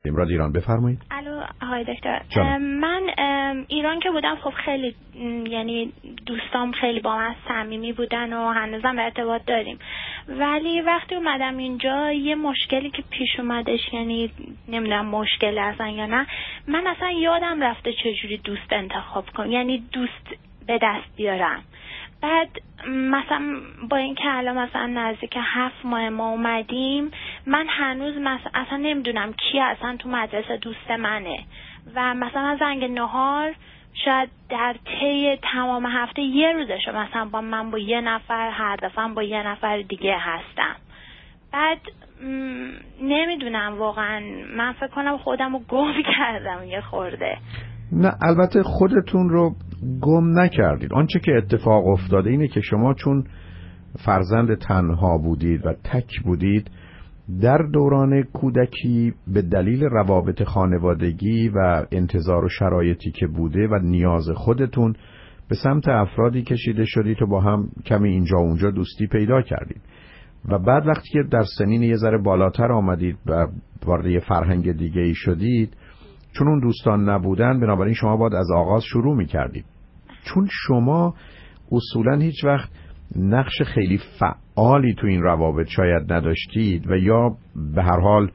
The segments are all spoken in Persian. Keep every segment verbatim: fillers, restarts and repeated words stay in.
هستیم. رادیو ایران بفرمایید. الو آقای دکتر، من ایران که بودم خب خیلی یعنی دوستام خیلی با من صمیمی بودن و هنوزم ارتباط داریم، ولی وقتی اومدم اینجا یه مشکلی که پیش اومدش، یعنی نمیدونم مشکل اصلا یا نه، من اصلا یادم رفته چجوری دوست انتخاب کنم، یعنی دوست به دست بیارم. بعد مثلا با این که الان مثلا نزدیک هفت ماه ما اومدیم، من هنوز مثلا اصلا نمیدونم کی اصلا تو مدرسه دوست منه و مثلا زنگ نهار شاید در طی تمام هفته یه روزشو مثلا با من با یه نفر، هر دفعه با یه نفر دیگه هستم. بعد نمیدونم واقعا، من فکر کنم خودم رو گم کردم یه خورده. نه البته خودتون رو گم نکردید. آنچه که اتفاق افتاده اینه که شما چون فرزند تنها بودید و تک بودید در دوران کودکی، به دلیل روابط خانوادگی و انتظار و شرایطی که بوده و نیاز خودتون به سمت افرادی کشیده شدید و با هم کمی اینجا و اونجا دوستی پیدا کردید و بعد وقتی که در سنین یه ذره بالاتر آمدید و وارد یه فرهنگ دیگه ای شدید، چون اون دوستان نبودن بنابراین شما باید از آغاز شروع میکردید. چون شما اصولا هیچ وقت نقش خیلی فعالی تو این روابط شاید نداشتید و یا به هر حال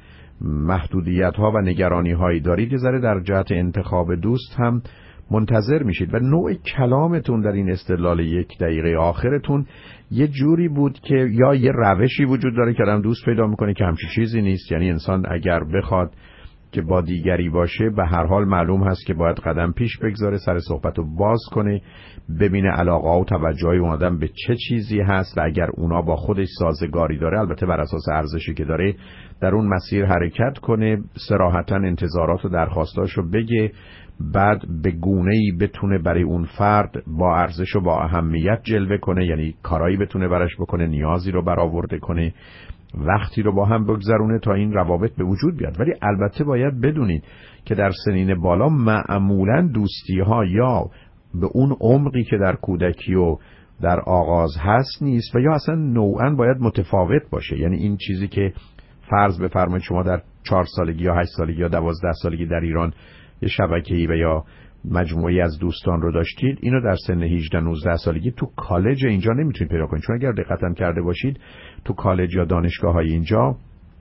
محدودیت ها و نگرانی هایی دارید، یه ذره در جهت انتخاب دوست هم منتظر میشید و نوع کلامتون در این استدلال یک دقیقه آخرتون یه جوری بود که یا یه روشی وجود داره که آدم دوست پیدا میکنه که همچین چیزی نیست، یعنی انسان اگر بخواد که با دیگری باشه به هر حال معلوم هست که باید قدم پیش بگذاره، سر صحبت رو باز کنه، ببینه علاقه ها و توجه اون آدم به چه چیزی هست و اگر اونا با خودش سازگاری داره، البته بر اساس ارزشی که داره، در اون مسیر حرکت کنه، صراحتاً انتظارات و درخواستاشو بگه، بعد به گونه‌ای بتونه برای اون فرد با ارزش و با اهمیت جلوه کنه، یعنی کارایی بتونه براش بکنه، نیازی رو برآورده کنه، وقتی رو با هم بگذرونه تا این روابط به وجود بیاد. ولی البته باید بدونید که در سنین بالا معمولاً دوستی ها یا به اون عمقی که در کودکی و در آغاز هست نیست و یا اصلا نوعاً باید متفاوت باشه. یعنی این چیزی که فرض بفرمایید شما در چهار سالگی یا هشت سالگی یا دوازده سالگی در ایران یه شبکه‌ای و یا مجموعی از دوستان رو داشتید، اینو در سن هجده نوزده سالگی تو کالج اینجا نمیتونید پیدا کنید. چون اگر دقت کرده باشید تو کالج یا دانشگاه‌های اینجا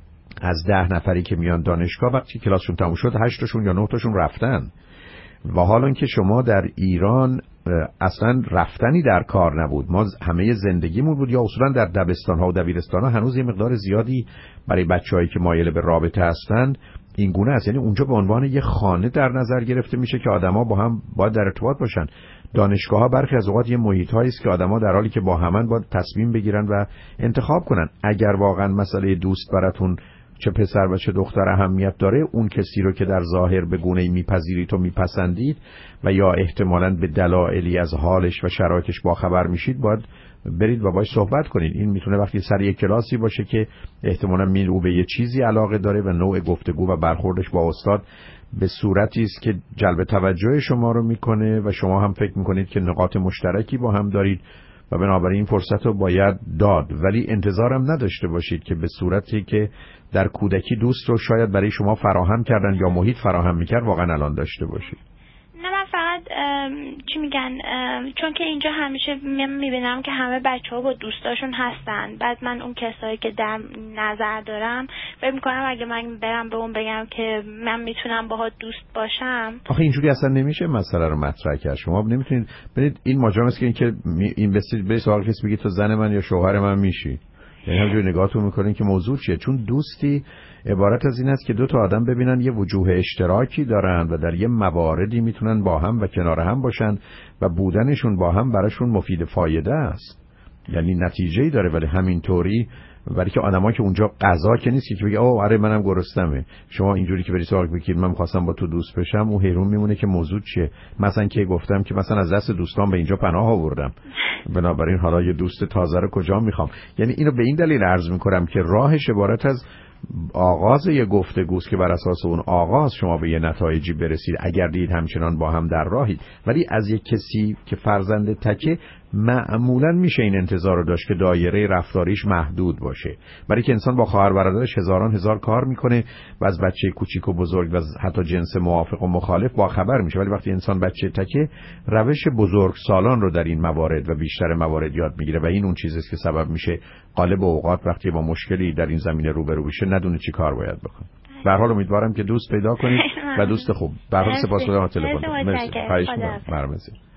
از ده نفری که میان دانشگاه وقتی کلاسشون تموم شد هشت تاشون یا نه تاشون رفتن و حالا که شما در ایران اصلا رفتنی در کار نبود. ما همه زندگیمون بود یا اصولا در دبستان‌ها و دبیرستان‌ها هنوز یه مقدار زیادی برای بچه‌هایی که مایل به رابطه هستند این گونه است. یعنی اونجا به عنوان یه خانه در نظر گرفته میشه که آدما با هم باید در ارتباط باشن. دانشگاه‌ها برخی از اوقات یه محیط‌هایی است که آدما در حالی که با همن باید تصمیم بگیرن و انتخاب کنن. اگر واقعا مسئله دوست براتون چه پسر و چه دختر اهمیت داره، اون کسی رو که در ظاهر به گونه‌ای میپذیرید و میپسندید و یا احتمالاً به دلایلی از حالش و شرایطش باخبر میشید، باید برید و باهاش صحبت کنید. این میتونه وقتی سر یک کلاسی باشه که احتمالاً می او به یه چیزی علاقه داره و نوع گفتگو و برخوردش با استاد به صورتی است که جلب توجه شما رو میکنه و شما هم فکر میکنید که نقاط مشترکی با هم دارید و بنابراین این فرصت رو باید داد. ولی انتظارم نداشته باشید که به صورتی که در کودکی دوست رو شاید برای شما فراهم کردن یا محیط فراهم میکرد واقعا الان داشته باشید. نه من فقط چی میگن، چون که اینجا همیشه میبینم که همه بچه ها با دوستاشون هستن، بعد من اون کسایی که در نظر دارم فکر میکنم اگه من برم به اون بگم که من میتونم باها دوست باشم، آخه اینجوری اصلا نمیشه مسئله رو مطرح کرد. شما نمیتونید برید این ماجرا است که این که این بسید به سوال کسی بگید تو زن من یا شوهر من میشی، یعنی همونجوری نگاهتون میکنین که موضوع چیه. چون دوستی عبارت از این است که دو تا آدم ببینن یه وجوه اشتراکی دارن و در یه مواردی میتونن با هم و کنار هم باشن و بودنشون با هم براشون مفید فایده است، یعنی نتیجه‌ای داره. ولی همینطوری ولی که آدمایی که اونجا قضا که نیست که بگه اوه آره منم گرسنمه، شما اینجوری که بری سوال بکنید من می‌خواستم با تو دوست بشم، اون حیرون میمونه که موضوع چیه. مثلا که گفتم که مثلا از دست دوستان به اینجا پناه آوردم، بنابراین حالا یه دوست تازه رو کجا میخوام. یعنی اینو به این دلیل عرض میکنم که راهش عبارت از آغاز یه گفتگوست که بر اساس اون آغاز شما به یه نتایجی برسید اگر دید همچنان با هم در راهید. ولی از یک کسی که فرزند تکه معمولا میشه این انتظار رو داشت که دایره رفتاریش محدود باشه، برای که انسان با خواهر برادرش هزاران هزار کار میکنه و از بچه کوچیک و بزرگ و حتی جنس موافق و مخالف با خبر میشه. ولی وقتی انسان بچه تکه روش بزرگ سالان رو در این موارد و بیشتر موارد یاد میگیره و این اون چیزی است که سبب میشه غالب اوقات وقتی با مشکلی در این زمینه روبرو بشه ندونه چی کار باید بکنه. به هر حال امیدوارم که دوست پیدا کنید و دوست خوب. به هر حال سپاسگزارم از تلفن. مرسی. خواهش می‌کنم.